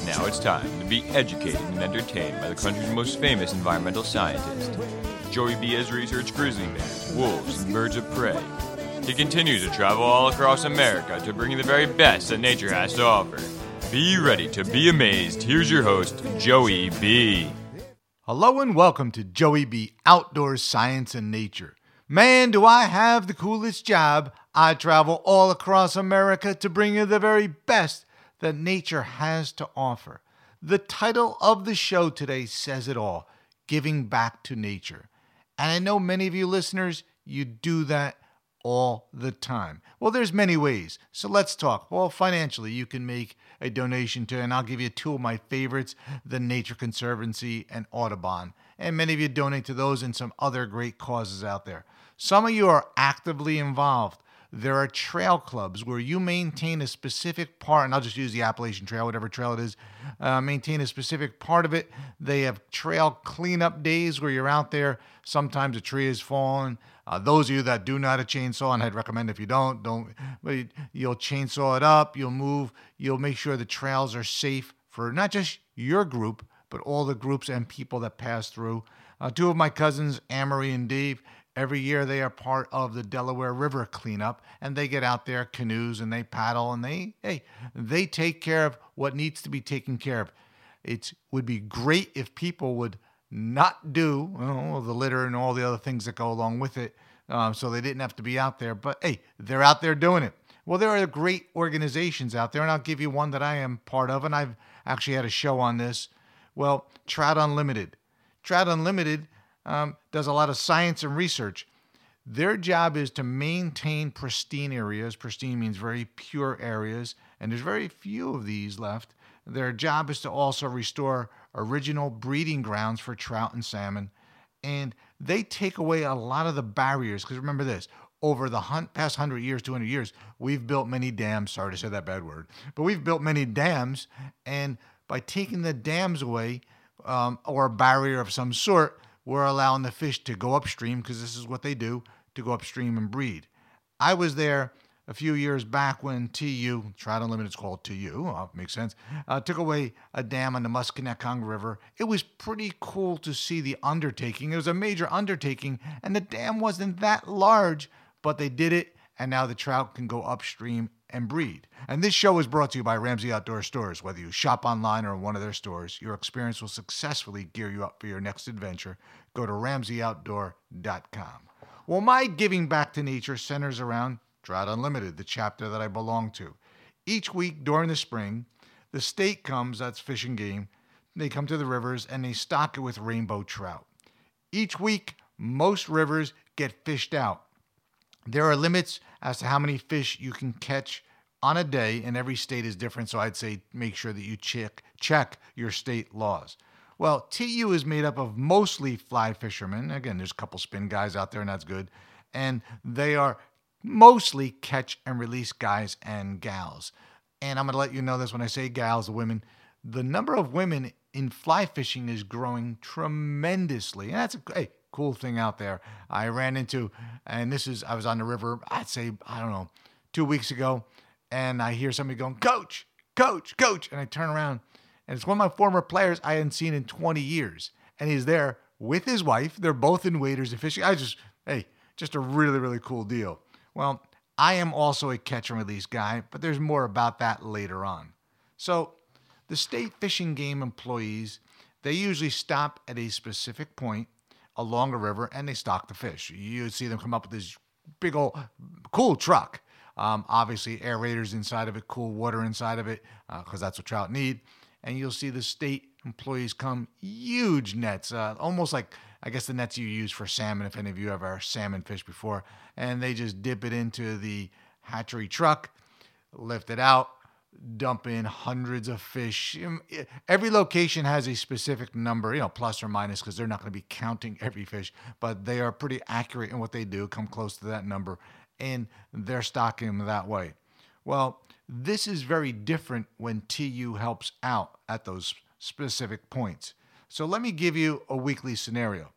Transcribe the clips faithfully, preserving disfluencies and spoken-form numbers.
Now it's time to be educated and entertained by the country's most famous environmental scientist. Joey B has researched grizzly bears, wolves, and birds of prey. He continues to travel all across America to bring you the very best that nature has to offer. Be ready to be amazed. Here's your host, Joey B. Hello and welcome to Joey B. Outdoors, Science, and Nature. Man, do I have the coolest job. I travel all across America to bring you the very best that nature has to offer. The title of the show today says it all, Giving Back to Nature. And I know many of you listeners, you do that all the time. Well, there's many ways. So let's talk. Well, financially, you can make a donation to, and I'll give you two of my favorites, the Nature Conservancy and Audubon. And many of you donate to those and some other great causes out there. Some of you are actively involved. There are trail clubs where you maintain a specific part, and I'll just use the Appalachian Trail, whatever trail it is, uh, maintain a specific part of it. They have trail cleanup days where you're out there. Sometimes a tree has fallen. Uh, those of you that do know how to chainsaw, and I'd recommend if you don't, don't, but you'll chainsaw it up, you'll move, you'll make sure the trails are safe for not just your group, but all the groups and people that pass through. Uh, two of my cousins, Amory and Dave, every year they are part of the Delaware River cleanup, and they get out there, canoes, and they paddle, and they, hey, they take care of what needs to be taken care of. It would be great if people would not do you know, the litter and all the other things that go along with it, um, so they didn't have to be out there. But hey, they're out there doing it. Well, there are great organizations out there, and I'll give you one that I am part of, and I've actually had a show on this. Well, Trout Unlimited. Trout Unlimited um, does a lot of science and research. Their job is to maintain pristine areas. Pristine means very pure areas, and there's very few of these left. Their job is to also restore original breeding grounds for trout and salmon, and they take away a lot of the barriers, because remember this, over the hun- past one hundred years, two hundred years, we've built many dams. Sorry to say that bad word, but we've built many dams, and by taking the dams away, um, or a barrier of some sort, we're allowing the fish to go upstream, because this is what they do, to go upstream and breed. I was there a few years back when T U, Trout Unlimited is called T U, oh, makes sense, uh, took away a dam on the Musconetcong River. It was pretty cool to see the undertaking. It was a major undertaking, and the dam wasn't that large, but they did it, and now the trout can go upstream and breed. And this show is brought to you by Ramsey Outdoor Stores. Whether you shop online or in one of their stores, your experience will successfully gear you up for your next adventure. Go to ramsey outdoor dot com. Well, my giving back to nature centers around Trout Unlimited, the chapter that I belong to. Each week during the spring, the state comes, that's Fish and Game, they come to the rivers and they stock it with rainbow trout. Each week, most rivers get fished out. There are limits as to how many fish you can catch on a day, and every state is different, so I'd say make sure that you check check your state laws. Well, T U is made up of mostly fly fishermen. Again, there's a couple spin guys out there, and that's good. And they are mostly catch and release guys and gals. And I'm going to let you know this when I say gals, the women. The number of women in fly fishing is growing tremendously. And that's a hey, cool thing out there. I ran into, and this is, I was on the river, I'd say, I don't know, two weeks ago, and I hear somebody going, coach, coach, coach. And I turn around, and it's one of my former players I hadn't seen in twenty years. And he's there with his wife. They're both in waders and fishing. I just, hey, just a really, really cool deal. Well, I am also a catch and release guy, but there's more about that later on. So the state Fish and Game employees, they usually stop at a specific point along a river and they stock the fish. You see them come up with this big old cool truck. Um, obviously aerators inside of it, cool water inside of it, because uh, that's what trout need. And you'll see the state employees come, huge nets, uh, almost like, I guess the nets you use for salmon, if any of you ever salmon fish before, and they just dip it into the hatchery truck, lift it out, dump in hundreds of fish. Every location has a specific number, you know, plus or minus, because they're not going to be counting every fish, but they are pretty accurate in what they do, come close to that number, and they're stocking them that way. Well, this is very different when T U helps out at those specific points. So let me give you a weekly scenario.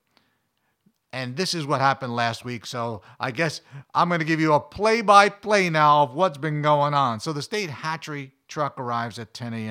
And this is what happened last week. So I guess I'm going to give you a play-by-play now of what's been going on. So the state hatchery truck arrives at ten a.m.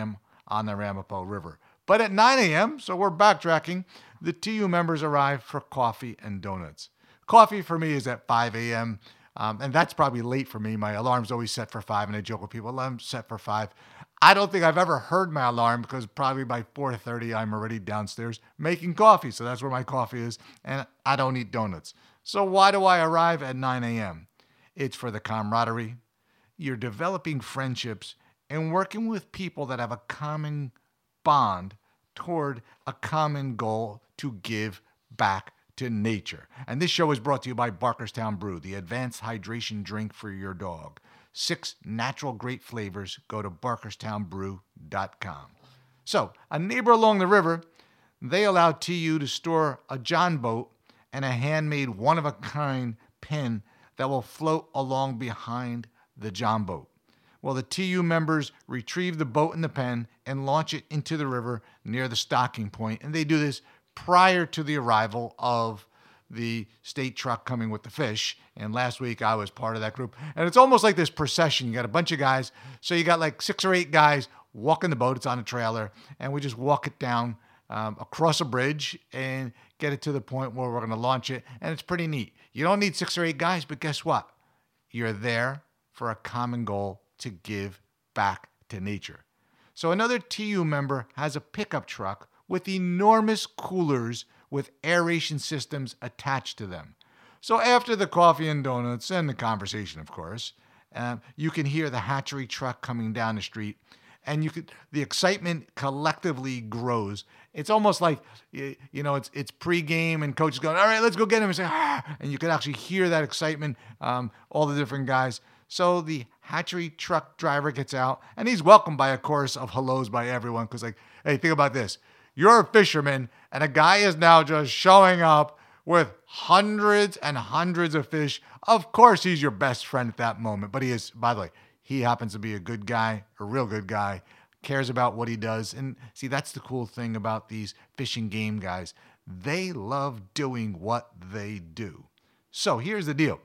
on the Ramapo River. But at nine a.m., so we're backtracking, the T U members arrive for coffee and donuts. Coffee for me is at five a.m., um, and that's probably late for me. My alarm's always set for five, and I joke with people, alarm's set for five. I don't think I've ever heard my alarm because probably by four thirty, I'm already downstairs making coffee. So that's where my coffee is, and I don't eat donuts. So why do I arrive at nine a.m.? It's for the camaraderie. You're developing friendships and working with people that have a common bond toward a common goal to give back to nature. And this show is brought to you by Barkerstown Brew, the advanced hydration drink for your dog. Six natural great flavors. Go to barkerstown brew dot com. So, a neighbor along the river, they allow T U to store a John boat and a handmade one-of-a-kind pen that will float along behind the John boat. Well, the T U members retrieve the boat and the pen and launch it into the river near the stocking point, and they do this prior to the arrival of the state truck coming with the fish. And last week I was part of that group. And it's almost like this procession. You got a bunch of guys. So you got like six or eight guys walking the boat. It's on a trailer. And we just walk it down um, across a bridge and get it to the point where we're going to launch it. And it's pretty neat. You don't need six or eight guys, but guess what? You're there for a common goal to give back to nature. So another T U member has a pickup truck with enormous coolers with aeration systems attached to them. So after the coffee and donuts and the conversation, of course, uh, you can hear the hatchery truck coming down the street, and you could the excitement collectively grows. It's almost like, you know, it's it's pregame and coach is going, all right, let's go get him, and say, ah, and you can actually hear that excitement, um, all the different guys. So the hatchery truck driver gets out, and he's welcomed by a chorus of hellos by everyone, because like, hey, think about this. You're a fisherman, and a guy is now just showing up with hundreds and hundreds of fish. Of course, he's your best friend at that moment. But he is, by the way, he happens to be a good guy, a real good guy, cares about what he does. And see, that's the cool thing about these fishing game guys. They love doing what they do. So here's the deal.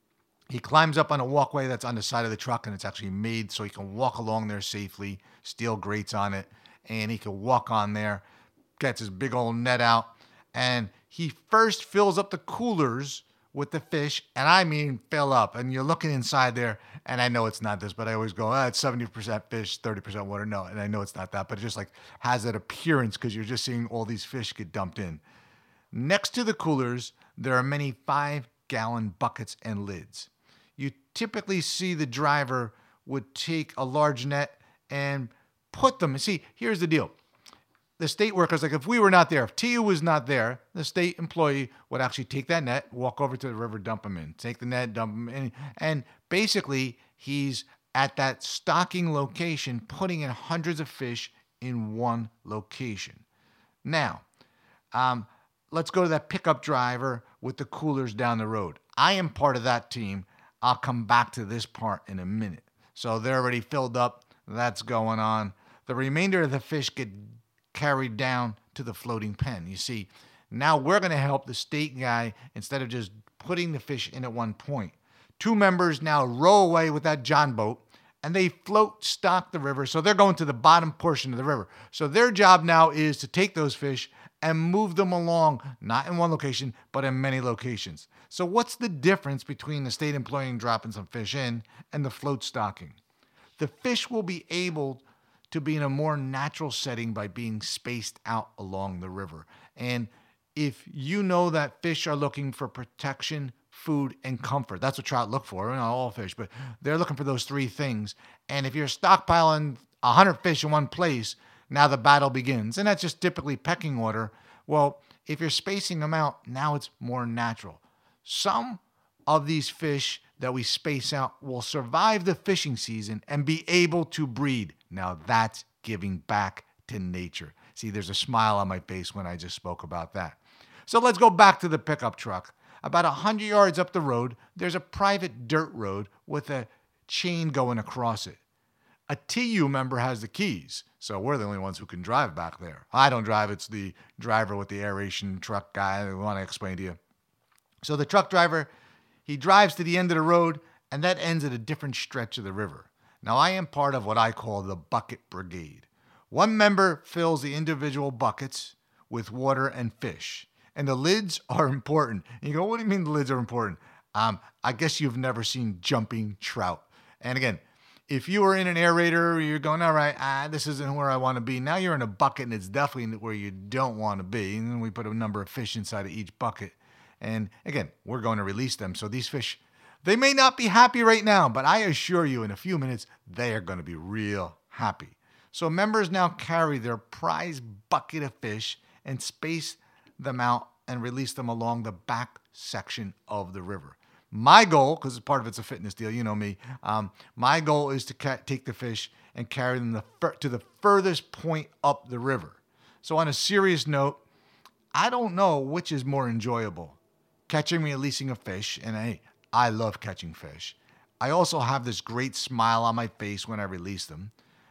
He climbs up on a walkway that's on the side of the truck, and it's actually made so he can walk along there safely, steel grates on it, and he can walk on there. Gets his big old net out, and he first fills up the coolers with the fish, and I mean fill up. And you're looking inside there, and I know it's not this, but I always go, ah, it's seventy percent fish, thirty percent water. No, and I know it's not that, but it just like has that appearance because you're just seeing all these fish get dumped in. Next to the coolers, there are many five-gallon buckets and lids. You typically see the driver would take a large net and put them. See, here's the deal. The state workers, like if we were not there, if T U was not there, the state employee would actually take that net, walk over to the river, dump them in, take the net, dump them in. And basically, he's at that stocking location, putting in hundreds of fish in one location. Now, um, let's go to that pickup driver with the coolers down the road. I am part of that team. I'll come back to this part in a minute. So they're already filled up. That's going on. The remainder of the fish get carried down to the floating pen. You see, now we're going to help the state guy instead of just putting the fish in at one point. Two members now row away with that John boat, and they float stock the river. So they're going to the bottom portion of the river. So their job now is to take those fish and move them along, not in one location, but in many locations. So what's the difference between the state employee dropping some fish in and the float stocking? The fish will be able to be in a more natural setting by being spaced out along the river. And if you know that fish are looking for protection, food, and comfort, that's what trout look for, not all fish, but they're looking for those three things. And if you're stockpiling one hundred fish in one place, now the battle begins. And that's just typically pecking order. Well, if you're spacing them out, now it's more natural. Some of these fish that we space out will survive the fishing season and be able to breed. Now that's giving back to nature. See, there's a smile on my face when I just spoke about that. So let's go back to the pickup truck. About one hundred yards up the road, there's a private dirt road with a chain going across it. A T U member has the keys, so we're the only ones who can drive back there. I don't drive, it's the driver with the aeration truck guy I want to explain to you. So the truck driver, he drives to the end of the road, and that ends at a different stretch of the river. Now, I am part of what I call the bucket brigade. One member fills the individual buckets with water and fish. And the lids are important. And you go, what do you mean the lids are important? Um, I guess you've never seen jumping trout. And again, if you were in an aerator, you're going, all right, ah, this isn't where I want to be. Now you're in a bucket, and it's definitely where you don't want to be. And then we put a number of fish inside of each bucket. And again, we're going to release them. So these fish, they may not be happy right now, but I assure you in a few minutes, they are going to be real happy. So members now carry their prize bucket of fish and space them out and release them along the back section of the river. My goal, because part of it's a fitness deal, you know me, um, my goal is to ca- take the fish and carry them the fur- to the furthest point up the river. So on a serious note, I don't know which is more enjoyable, catching and releasing a fish, and hey, I love catching fish. I also have this great smile on my face when I release them.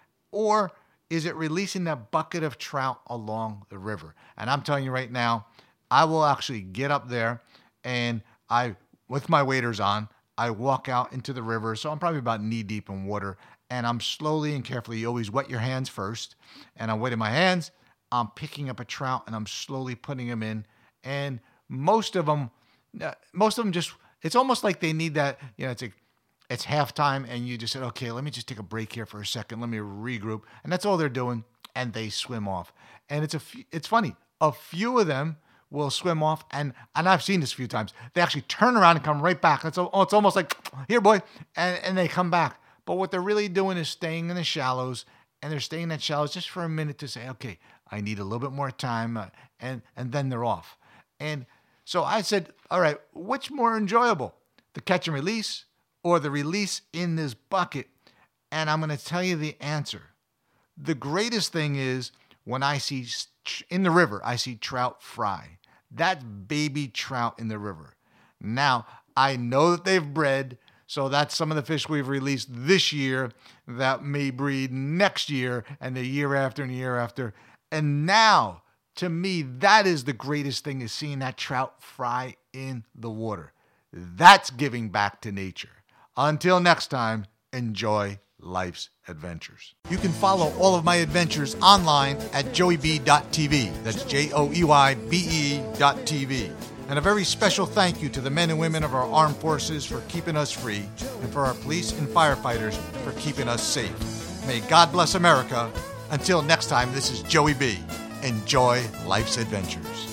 Or is it releasing that bucket of trout along the river? And I'm telling you right now, I will actually get up there and I, with my waders on, I walk out into the river. So I'm probably about knee deep in water, and I'm slowly and carefully, you always wet your hands first, and I'm wetting my hands. I'm picking up a trout and I'm slowly putting them in. And most of them, most of them just, it's almost like they need that, you know, it's like, it's halftime and you just said, okay, let me just take a break here for a second. Let me regroup. And that's all they're doing. And they swim off. And it's a, f- it's funny. A few of them will swim off. And, and I've seen this a few times. They actually turn around and come right back. It's, oh, it's almost like, here, boy. And, and they come back. But what they're really doing is staying in the shallows. And they're staying in the shallows just for a minute to say, okay, I need a little bit more time. Uh, and, and then they're off. And so I said, all right, what's more enjoyable? The catch and release or the release in this bucket? And I'm going to tell you the answer. The greatest thing is when I see in the river, I see trout fry. That's baby trout in the river. Now, I know that they've bred, so that's some of the fish we've released this year that may breed next year and the year after and the year after. And now, to me, that is the greatest thing, is seeing that trout fry in the water. That's giving back to nature. Until next time, enjoy life's adventures. You can follow all of my adventures online at joey b dot t v. That's J O E Y B E dot T V. And a very special thank you to the men and women of our armed forces for keeping us free, and for our police and firefighters for keeping us safe. May God bless America. Until next time, this is Joey B. Enjoy life's adventures.